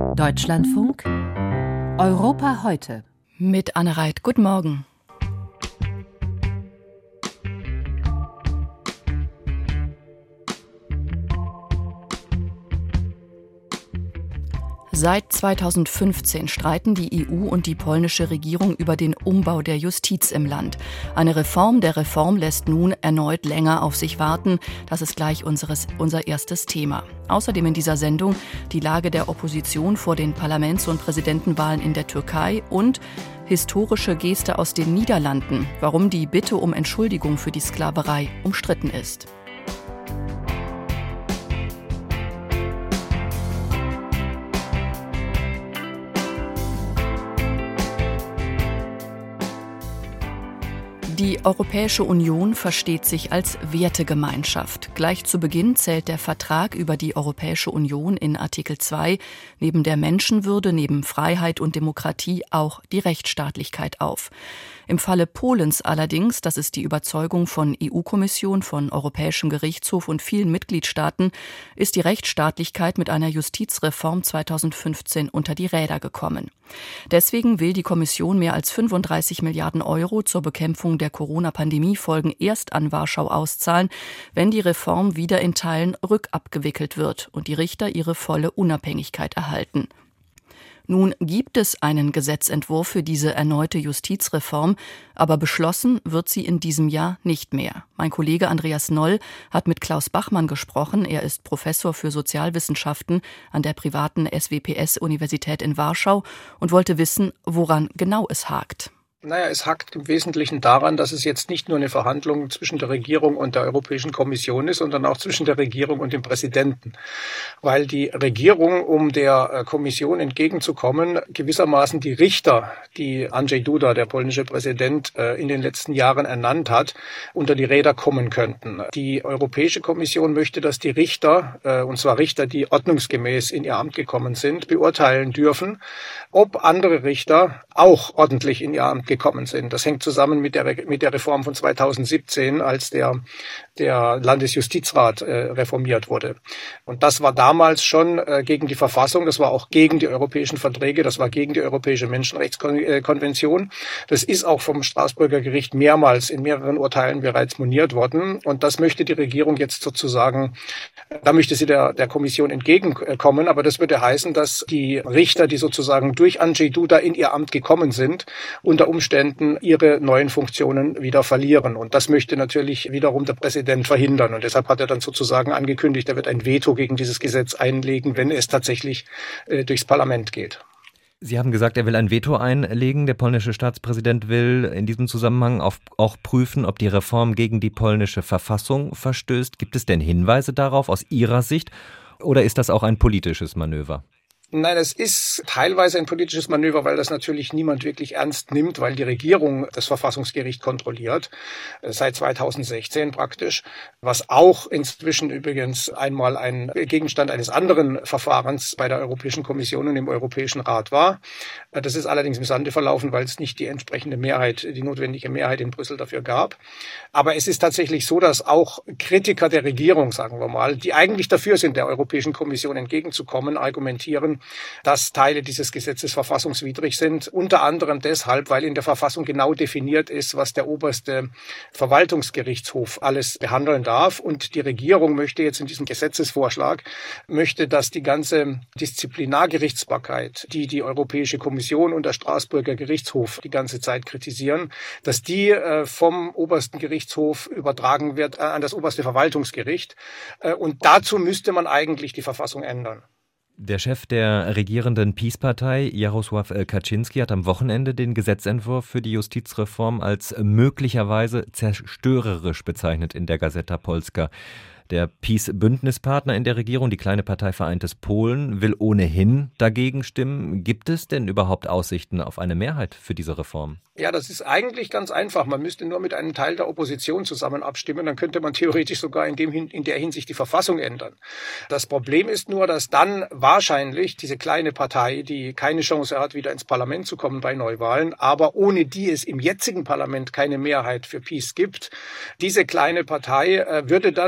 Deutschlandfunk Europa heute. Mit Anne Reit. Guten Morgen. Seit 2015 streiten die EU und die polnische Regierung über den Umbau der Justiz im Land. Eine Reform der Reform lässt nun erneut länger auf sich warten. Das ist gleich unser erstes Thema. Außerdem in dieser Sendung die Lage der Opposition vor den Parlaments- und Präsidentenwahlen in der Türkei und historische Geste aus den Niederlanden, warum die Bitte um Entschuldigung für die Sklaverei umstritten ist. Die Europäische Union versteht sich als Wertegemeinschaft. Gleich zu Beginn zählt der Vertrag über die Europäische Union in Artikel 2 neben der Menschenwürde, neben Freiheit und Demokratie auch die Rechtsstaatlichkeit auf. Im Falle Polens allerdings, das ist die Überzeugung von EU-Kommission, von Europäischem Gerichtshof und vielen Mitgliedstaaten, ist die Rechtsstaatlichkeit mit einer Justizreform 2015 unter die Räder gekommen. Deswegen will die Kommission mehr als 35 Milliarden Euro zur Bekämpfung der Corona-Pandemie-Folgen erst an Warschau auszahlen, wenn die Reform wieder in Teilen rückabgewickelt wird und die Richter ihre volle Unabhängigkeit erhalten. Nun gibt es einen Gesetzentwurf für diese erneute Justizreform, aber beschlossen wird sie in diesem Jahr nicht mehr. Mein Kollege Andreas Noll hat mit Klaus Bachmann gesprochen. Er ist Professor für Sozialwissenschaften an der privaten SWPS-Universität in Warschau und wollte wissen, woran genau es hakt. Es hakt im Wesentlichen daran, dass es jetzt nicht nur eine Verhandlung zwischen der Regierung und der Europäischen Kommission ist, sondern auch zwischen der Regierung und dem Präsidenten. Weil die Regierung, um der Kommission entgegenzukommen, gewissermaßen die Richter, die Andrzej Duda, der polnische Präsident, in den letzten Jahren ernannt hat, unter die Räder kommen könnten. Die Europäische Kommission möchte, dass die Richter, und zwar Richter, die ordnungsgemäß in ihr Amt gekommen sind, beurteilen dürfen, ob andere Richter auch ordentlich in ihr Amt gekommen sind. Das hängt zusammen mit der Reform von 2017, als der Landesjustizrat reformiert wurde. Und das war damals schon gegen die Verfassung, das war auch gegen die europäischen Verträge, das war gegen die Europäische Menschenrechtskonvention. Das ist auch vom Straßburger Gericht mehrmals in mehreren Urteilen bereits moniert worden. Und das möchte die Regierung jetzt sozusagen, da möchte sie der Kommission entgegenkommen. Aber das würde heißen, dass die Richter, die sozusagen durch Andrzej Duda in ihr Amt gekommen sind, unter Umständen ihre neuen Funktionen wieder verlieren. Und das möchte natürlich wiederum der Präsident verhindern. Und deshalb hat er dann sozusagen angekündigt, er wird ein Veto gegen dieses Gesetz einlegen, wenn es tatsächlich durchs Parlament geht. Sie haben gesagt, er will ein Veto einlegen. Der polnische Staatspräsident will in diesem Zusammenhang auch prüfen, ob die Reform gegen die polnische Verfassung verstößt. Gibt es denn Hinweise darauf aus Ihrer Sicht oder ist das auch ein politisches Manöver? Nein, es ist teilweise ein politisches Manöver, weil das natürlich niemand wirklich ernst nimmt, weil die Regierung das Verfassungsgericht kontrolliert, seit 2016 praktisch, was auch inzwischen übrigens einmal ein Gegenstand eines anderen Verfahrens bei der Europäischen Kommission und im Europäischen Rat war. Das ist allerdings im Sande verlaufen, weil es nicht die entsprechende Mehrheit, die notwendige Mehrheit in Brüssel dafür gab. Aber es ist tatsächlich so, dass auch Kritiker der Regierung, sagen wir mal, die eigentlich dafür sind, der Europäischen Kommission entgegenzukommen, argumentieren, dass Teile dieses Gesetzes verfassungswidrig sind, unter anderem deshalb, weil in der Verfassung genau definiert ist, was der oberste Verwaltungsgerichtshof alles behandeln darf. Und die Regierung möchte jetzt in diesem Gesetzesvorschlag, dass die ganze Disziplinargerichtsbarkeit, die die Europäische Kommission und der Straßburger Gerichtshof die ganze Zeit kritisieren, dass die vom obersten Gerichtshof übertragen wird an das oberste Verwaltungsgericht. Und dazu müsste man eigentlich die Verfassung ändern. Der Chef der regierenden PiS-Partei, Jarosław Kaczyński, hat am Wochenende den Gesetzentwurf für die Justizreform als möglicherweise zerstörerisch bezeichnet in der Gazeta Polska. Der PiS-Bündnispartner in der Regierung, die kleine Partei Vereintes Polen, will ohnehin dagegen stimmen. Gibt es denn überhaupt Aussichten auf eine Mehrheit für diese Reform? Ja, das ist eigentlich ganz einfach. Man müsste nur mit einem Teil der Opposition zusammen abstimmen. Dann könnte man theoretisch sogar in der Hinsicht die Verfassung ändern. Das Problem ist nur, dass dann wahrscheinlich diese kleine Partei, die keine Chance hat, wieder ins Parlament zu kommen bei Neuwahlen, aber ohne die es im jetzigen Parlament keine Mehrheit für PiS gibt, diese kleine Partei würde dann unter Umständen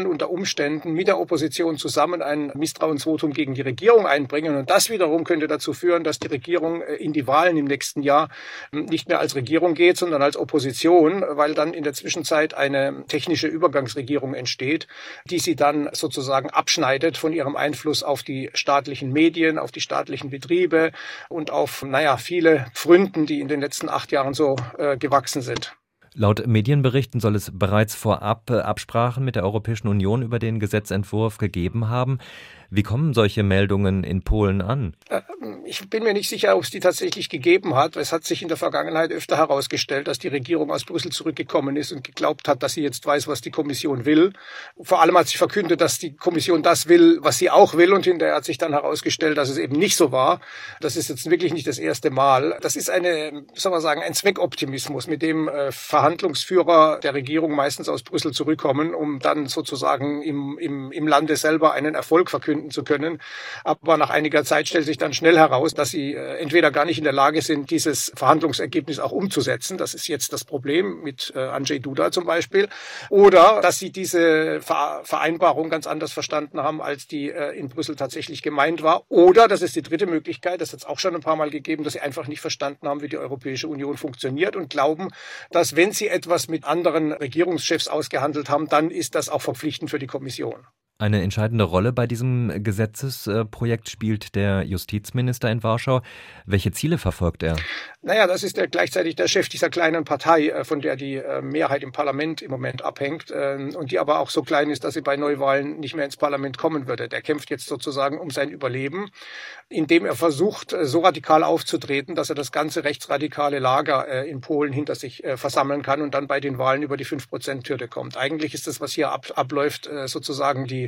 Umständen mit der Opposition zusammen ein Misstrauensvotum gegen die Regierung einbringen. Und das wiederum könnte dazu führen, dass die Regierung in die Wahlen im nächsten Jahr nicht mehr als Regierung geht, sondern als Opposition, weil dann in der Zwischenzeit eine technische Übergangsregierung entsteht, die sie dann sozusagen abschneidet von ihrem Einfluss auf die staatlichen Medien, auf die staatlichen Betriebe und auf, viele Pfründen, die in den letzten 8 Jahren so gewachsen sind. Laut Medienberichten soll es bereits vorab Absprachen mit der Europäischen Union über den Gesetzentwurf gegeben haben. Wie kommen solche Meldungen in Polen an? Ich bin mir nicht sicher, ob es die tatsächlich gegeben hat. Es hat sich in der Vergangenheit öfter herausgestellt, dass die Regierung aus Brüssel zurückgekommen ist und geglaubt hat, dass sie jetzt weiß, was die Kommission will. Vor allem hat sie verkündet, dass die Kommission das will, was sie auch will. Und hinterher hat sich dann herausgestellt, dass es eben nicht so war. Das ist jetzt wirklich nicht das erste Mal. Das ist ein Zweckoptimismus, mit dem Verhandlungsführer der Regierung meistens aus Brüssel zurückkommen, um dann sozusagen im Lande selber einen Erfolg verkünden zu können. Aber nach einiger Zeit stellt sich dann schnell heraus, dass sie entweder gar nicht in der Lage sind, dieses Verhandlungsergebnis auch umzusetzen. Das ist jetzt das Problem mit Andrzej Duda zum Beispiel. Oder dass sie diese Vereinbarung ganz anders verstanden haben, als die in Brüssel tatsächlich gemeint war. Oder, das ist die dritte Möglichkeit, das hat es auch schon ein paar Mal gegeben, dass sie einfach nicht verstanden haben, wie die Europäische Union funktioniert und glauben, dass wenn sie etwas mit anderen Regierungschefs ausgehandelt haben, dann ist das auch verpflichtend für die Kommission. Eine entscheidende Rolle bei diesem Gesetzesprojekt spielt der Justizminister in Warschau. Welche Ziele verfolgt er? Das ist gleichzeitig der Chef dieser kleinen Partei, von der die Mehrheit im Parlament im Moment abhängt und die aber auch so klein ist, dass sie bei Neuwahlen nicht mehr ins Parlament kommen würde. Der kämpft jetzt sozusagen um sein Überleben, indem er versucht, so radikal aufzutreten, dass er das ganze rechtsradikale Lager in Polen hinter sich versammeln kann und dann bei den Wahlen über die 5%-Hürde kommt. Eigentlich ist das, was hier abläuft, sozusagen die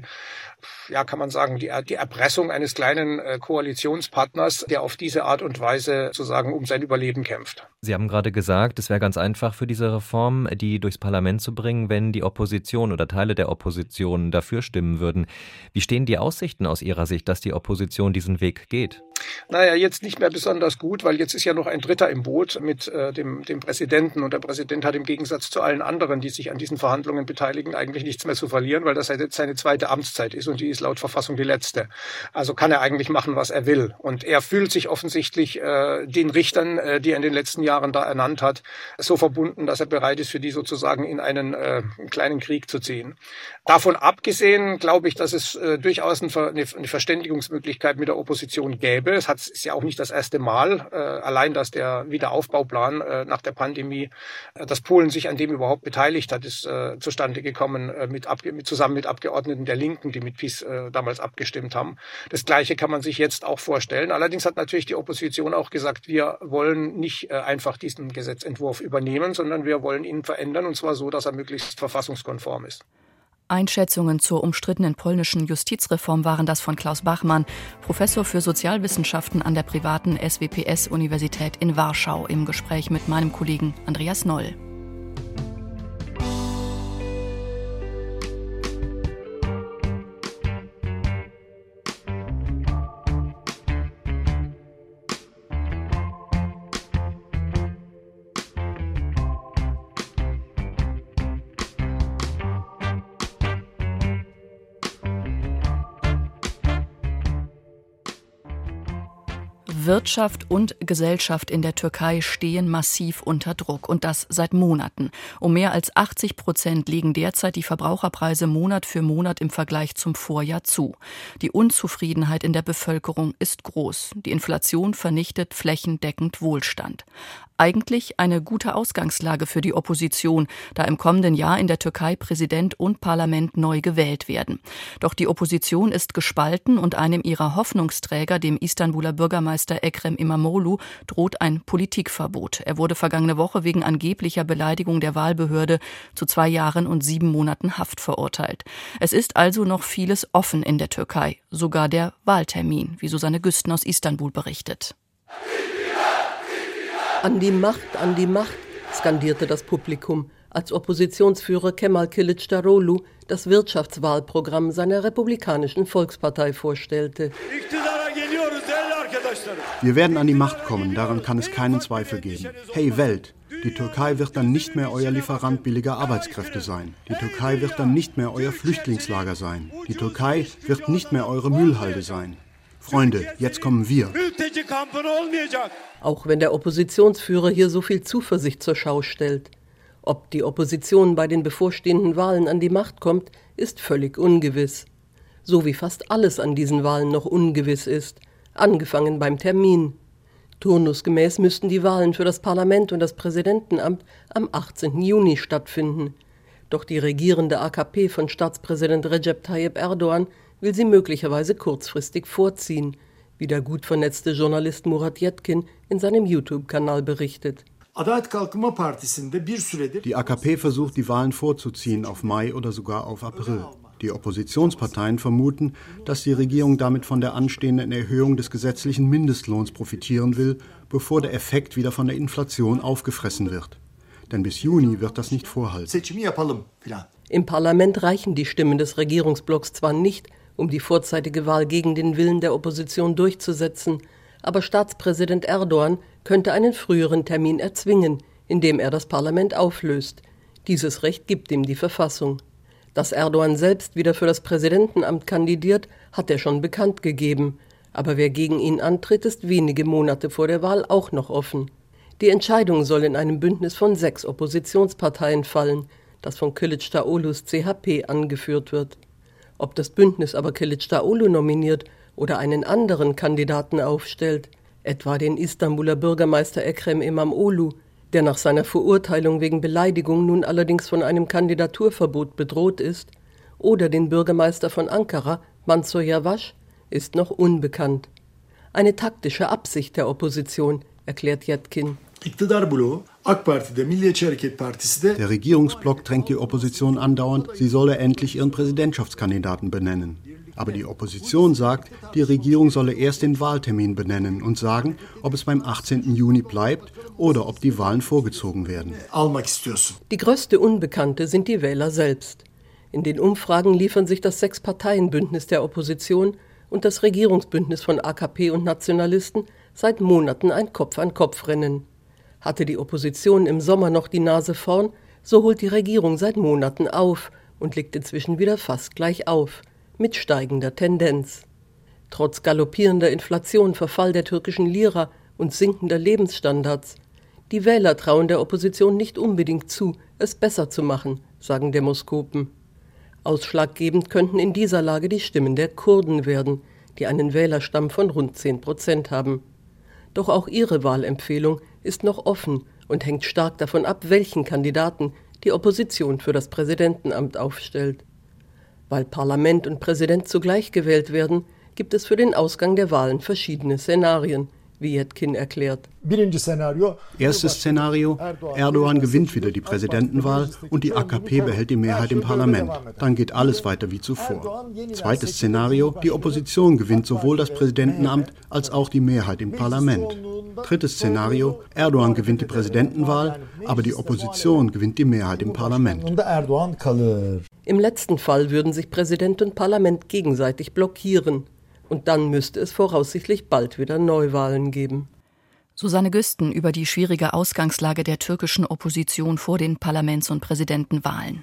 Erpressung eines kleinen Koalitionspartners, der auf diese Art und Weise sozusagen um sein Überleben kämpft. Sie haben gerade gesagt, es wäre ganz einfach für diese Reform, die durchs Parlament zu bringen, wenn die Opposition oder Teile der Opposition dafür stimmen würden. Wie stehen die Aussichten aus Ihrer Sicht, dass die Opposition diesen Weg geht? Jetzt nicht mehr besonders gut, weil jetzt ist ja noch ein Dritter im Boot mit dem Präsidenten. Und der Präsident hat im Gegensatz zu allen anderen, die sich an diesen Verhandlungen beteiligen, eigentlich nichts mehr zu verlieren, weil das jetzt seine zweite Amtszeit ist und die ist laut Verfassung die letzte. Also kann er eigentlich machen, was er will. Und er fühlt sich offensichtlich den Richtern, die er in den letzten Jahren da ernannt hat, so verbunden, dass er bereit ist, für die sozusagen in einen kleinen Krieg zu ziehen. Davon abgesehen glaube ich, dass es durchaus eine Verständigungsmöglichkeit mit der Opposition gäbe. Es ist ja auch nicht das erste Mal, allein dass der Wiederaufbauplan nach der Pandemie, dass Polen sich an dem überhaupt beteiligt hat, ist zustande gekommen zusammen mit Abgeordneten der Linken, die mit PiS damals abgestimmt haben. Das Gleiche kann man sich jetzt auch vorstellen. Allerdings hat natürlich die Opposition auch gesagt, wir wollen nicht einfach diesen Gesetzentwurf übernehmen, sondern wir wollen ihn verändern, und zwar so, dass er möglichst verfassungskonform ist. Einschätzungen zur umstrittenen polnischen Justizreform waren das von Klaus Bachmann, Professor für Sozialwissenschaften an der privaten SWPS-Universität in Warschau, im Gespräch mit meinem Kollegen Andreas Noll. Wirtschaft und Gesellschaft in der Türkei stehen massiv unter Druck, und das seit Monaten. Um mehr als 80% liegen derzeit die Verbraucherpreise Monat für Monat im Vergleich zum Vorjahr zu. Die Unzufriedenheit in der Bevölkerung ist groß. Die Inflation vernichtet flächendeckend Wohlstand. Eigentlich eine gute Ausgangslage für die Opposition, da im kommenden Jahr in der Türkei Präsident und Parlament neu gewählt werden. Doch die Opposition ist gespalten und einem ihrer Hoffnungsträger, dem Istanbuler Bürgermeister Ekrem İmamoğlu, droht ein Politikverbot. Er wurde vergangene Woche wegen angeblicher Beleidigung der Wahlbehörde zu 2 Jahren und 7 Monaten Haft verurteilt. Es ist also noch vieles offen in der Türkei, sogar der Wahltermin, wie Susanne Güsten aus Istanbul berichtet. An die Macht, skandierte das Publikum, als Oppositionsführer Kemal Kılıçdaroğlu das Wirtschaftswahlprogramm seiner Republikanischen Volkspartei vorstellte. Wir werden an die Macht kommen, daran kann es keinen Zweifel geben. Hey Welt, die Türkei wird dann nicht mehr euer Lieferant billiger Arbeitskräfte sein. Die Türkei wird dann nicht mehr euer Flüchtlingslager sein. Die Türkei wird nicht mehr eure Müllhalde sein. Freunde, jetzt kommen wir. Auch wenn der Oppositionsführer hier so viel Zuversicht zur Schau stellt. Ob die Opposition bei den bevorstehenden Wahlen an die Macht kommt, ist völlig ungewiss. So wie fast alles an diesen Wahlen noch ungewiss ist, angefangen beim Termin. Turnusgemäß müssten die Wahlen für das Parlament und das Präsidentenamt am 18. Juni stattfinden. Doch die regierende AKP von Staatspräsident Recep Tayyip Erdogan will sie möglicherweise kurzfristig vorziehen, wie der gut vernetzte Journalist Murat Yetkin in seinem YouTube-Kanal berichtet. Die AKP versucht, die Wahlen vorzuziehen auf Mai oder sogar auf April. Die Oppositionsparteien vermuten, dass die Regierung damit von der anstehenden Erhöhung des gesetzlichen Mindestlohns profitieren will, bevor der Effekt wieder von der Inflation aufgefressen wird. Denn bis Juni wird das nicht vorhalten. Im Parlament reichen die Stimmen des Regierungsblocks zwar nicht, um die vorzeitige Wahl gegen den Willen der Opposition durchzusetzen, aber Staatspräsident Erdogan könnte einen früheren Termin erzwingen, indem er das Parlament auflöst. Dieses Recht gibt ihm die Verfassung. Dass Erdogan selbst wieder für das Präsidentenamt kandidiert, hat er schon bekannt gegeben. Aber wer gegen ihn antritt, ist wenige Monate vor der Wahl auch noch offen. Die Entscheidung soll in einem Bündnis von 6 Oppositionsparteien fallen, das von Kılıçdaroğlu's CHP angeführt wird. Ob das Bündnis aber Kılıçdaroğlu nominiert oder einen anderen Kandidaten aufstellt, etwa den Istanbuler Bürgermeister Ekrem İmamoğlu, der nach seiner Verurteilung wegen Beleidigung nun allerdings von einem Kandidaturverbot bedroht ist, oder den Bürgermeister von Ankara, Mansur Yavaş, ist noch unbekannt. Eine taktische Absicht der Opposition, erklärt Yetkin. Der Regierungsblock drängt die Opposition andauernd, sie solle endlich ihren Präsidentschaftskandidaten benennen. Aber die Opposition sagt, die Regierung solle erst den Wahltermin benennen und sagen, ob es beim 18. Juni bleibt oder ob die Wahlen vorgezogen werden. Die größte Unbekannte sind die Wähler selbst. In den Umfragen liefern sich das 6-Parteien-Bündnis der Opposition und das Regierungsbündnis von AKP und Nationalisten seit Monaten ein Kopf-an-Kopf-Rennen. Hatte die Opposition im Sommer noch die Nase vorn, so holt die Regierung seit Monaten auf und liegt inzwischen wieder fast gleich auf, mit steigender Tendenz. Trotz galoppierender Inflation, Verfall der türkischen Lira und sinkender Lebensstandards. Die Wähler trauen der Opposition nicht unbedingt zu, es besser zu machen, sagen Demoskopen. Ausschlaggebend könnten in dieser Lage die Stimmen der Kurden werden, die einen Wählerstamm von rund 10% haben. Doch auch ihre Wahlempfehlung ist noch offen und hängt stark davon ab, welchen Kandidaten die Opposition für das Präsidentenamt aufstellt. Weil Parlament und Präsident zugleich gewählt werden, gibt es für den Ausgang der Wahlen verschiedene Szenarien, wie Yetkin erklärt. Erstes Szenario, Erdogan gewinnt wieder die Präsidentenwahl und die AKP behält die Mehrheit im Parlament. Dann geht alles weiter wie zuvor. Zweites Szenario, die Opposition gewinnt sowohl das Präsidentenamt als auch die Mehrheit im Parlament. Drittes Szenario, Erdogan gewinnt die Präsidentenwahl, aber die Opposition gewinnt die Mehrheit im Parlament. Im letzten Fall würden sich Präsident und Parlament gegenseitig blockieren. Und dann müsste es voraussichtlich bald wieder Neuwahlen geben. Susanne Güsten über die schwierige Ausgangslage der türkischen Opposition vor den Parlaments- und Präsidentenwahlen.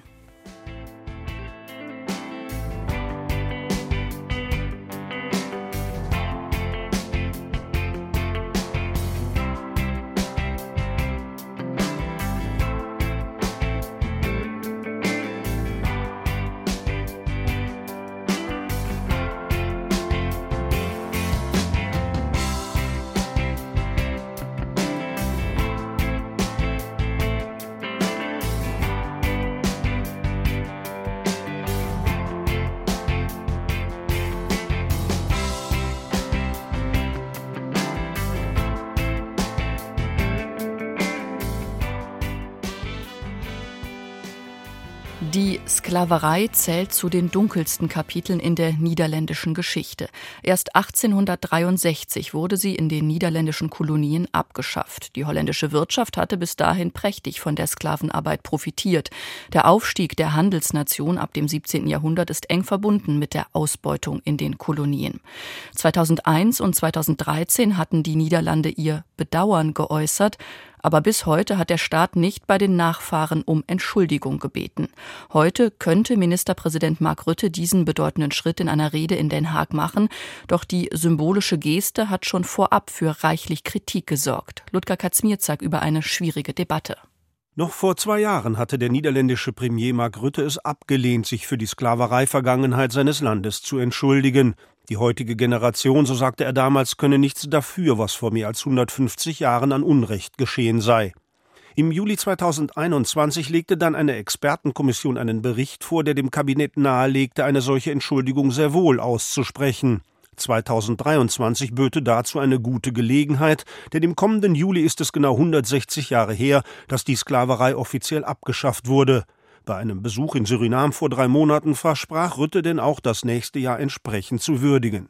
Die Sklaverei zählt zu den dunkelsten Kapiteln in der niederländischen Geschichte. Erst 1863 wurde sie in den niederländischen Kolonien abgeschafft. Die holländische Wirtschaft hatte bis dahin prächtig von der Sklavenarbeit profitiert. Der Aufstieg der Handelsnation ab dem 17. Jahrhundert ist eng verbunden mit der Ausbeutung in den Kolonien. 2001 und 2013 hatten die Niederlande ihr Bedauern geäußert. Aber bis heute hat der Staat nicht bei den Nachfahren um Entschuldigung gebeten. Heute könnte Ministerpräsident Mark Rutte diesen bedeutenden Schritt in einer Rede in Den Haag machen. Doch die symbolische Geste hat schon vorab für reichlich Kritik gesorgt. Ludger Kazmierzak über eine schwierige Debatte. Noch vor 2 Jahren hatte der niederländische Premier Mark Rutte es abgelehnt, sich für die Sklaverei-Vergangenheit seines Landes zu entschuldigen. Die heutige Generation, so sagte er damals, könne nichts dafür, was vor mehr als 150 Jahren an Unrecht geschehen sei. Im Juli 2021 legte dann eine Expertenkommission einen Bericht vor, der dem Kabinett nahelegte, eine solche Entschuldigung sehr wohl auszusprechen. 2023 böte dazu eine gute Gelegenheit, denn im kommenden Juli ist es genau 160 Jahre her, dass die Sklaverei offiziell abgeschafft wurde. Bei einem Besuch in Suriname vor 3 Monaten versprach Rutte denn auch, das nächste Jahr entsprechend zu würdigen.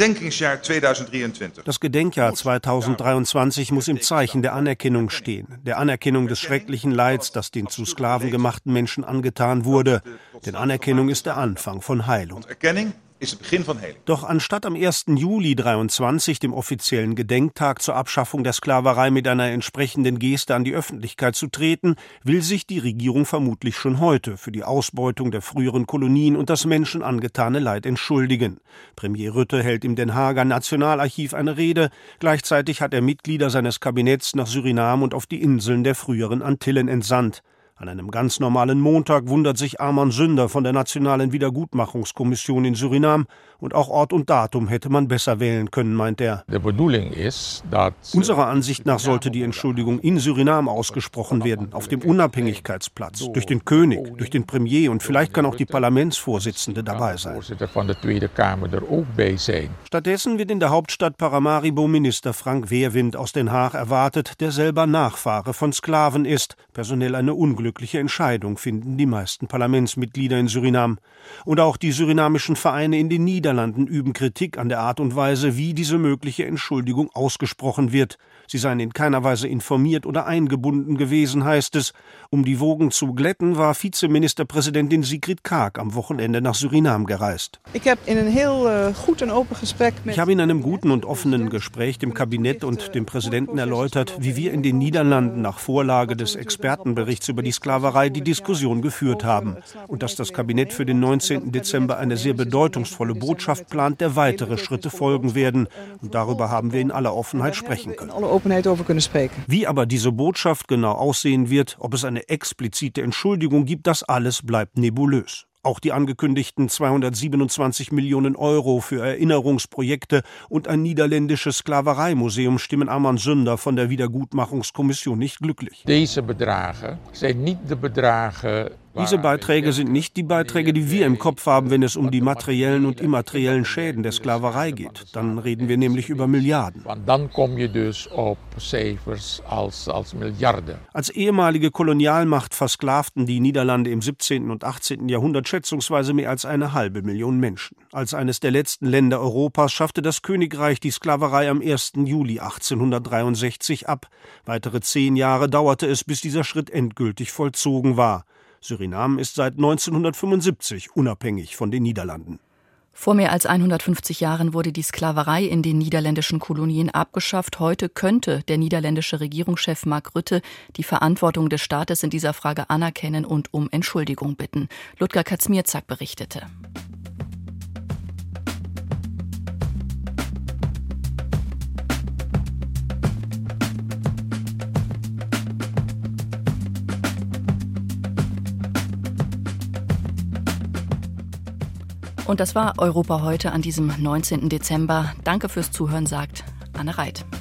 Das Gedenkjahr 2023 muss im Zeichen der Anerkennung stehen, der Anerkennung des schrecklichen Leids, das den zu Sklaven gemachten Menschen angetan wurde. Denn Anerkennung ist der Anfang von Heilung. Doch anstatt am 1. Juli 23, dem offiziellen Gedenktag zur Abschaffung der Sklaverei, mit einer entsprechenden Geste an die Öffentlichkeit zu treten, will sich die Regierung vermutlich schon heute für die Ausbeutung der früheren Kolonien und das Menschen angetane Leid entschuldigen. Premier Rutte hält im Den Haager Nationalarchiv eine Rede. Gleichzeitig hat er Mitglieder seines Kabinetts nach Suriname und auf die Inseln der früheren Antillen entsandt. An einem ganz normalen Montag wundert sich Arman Sünder von der Nationalen Wiedergutmachungskommission in Suriname. Und auch Ort und Datum hätte man besser wählen können, meint er. Unserer Ansicht nach sollte die Entschuldigung in Suriname ausgesprochen werden, auf dem Unabhängigkeitsplatz, durch den König, durch den Premier und vielleicht kann auch die Parlamentsvorsitzende dabei sein. Stattdessen wird in der Hauptstadt Paramaribo Minister Frank Weerwind aus Den Haag erwartet, der selber Nachfahre von Sklaven ist. Personell eine unglückliche Entscheidung, finden die meisten Parlamentsmitglieder in Suriname. Und auch die surinamischen Vereine in den Niederlanden üben Kritik an der Art und Weise, wie diese mögliche Entschuldigung ausgesprochen wird. Sie seien in keiner Weise informiert oder eingebunden gewesen, heißt es. Um die Wogen zu glätten, war Vizeministerpräsidentin Sigrid Kaag am Wochenende nach Suriname gereist. Ich habe in einem guten und offenen Gespräch dem Kabinett und dem Präsidenten erläutert, wie wir in den Niederlanden nach Vorlage des Expertenberichts über die Sklaverei die Diskussion geführt haben und dass das Kabinett für den 19. Dezember eine sehr bedeutungsvolle Botschaft plant, der weitere Schritte folgen werden. Und darüber haben wir in aller Offenheit sprechen können. Wie aber diese Botschaft genau aussehen wird, ob es eine explizite Entschuldigung gibt, das alles bleibt nebulös. Auch die angekündigten 227 Millionen Euro für Erinnerungsprojekte und ein niederländisches Sklavereimuseum stimmen Arman Sünder von der Wiedergutmachungskommission nicht glücklich. Diese Beiträge sind nicht die Beiträge, die wir im Kopf haben, wenn es um die materiellen und immateriellen Schäden der Sklaverei geht. Dann reden wir nämlich über Milliarden. Als ehemalige Kolonialmacht versklavten die Niederlande im 17. und 18. Jahrhundert schätzungsweise mehr als 500.000 Menschen. Als eines der letzten Länder Europas schaffte das Königreich die Sklaverei am 1. Juli 1863 ab. Weitere 10 Jahre dauerte es, bis dieser Schritt endgültig vollzogen war. Suriname ist seit 1975 unabhängig von den Niederlanden. Vor mehr als 150 Jahren wurde die Sklaverei in den niederländischen Kolonien abgeschafft. Heute könnte der niederländische Regierungschef Mark Rutte die Verantwortung des Staates in dieser Frage anerkennen und um Entschuldigung bitten. Ludger Kazmierzak berichtete. Und das war Europa heute an diesem 19. Dezember. Danke fürs Zuhören, sagt Anne Reit.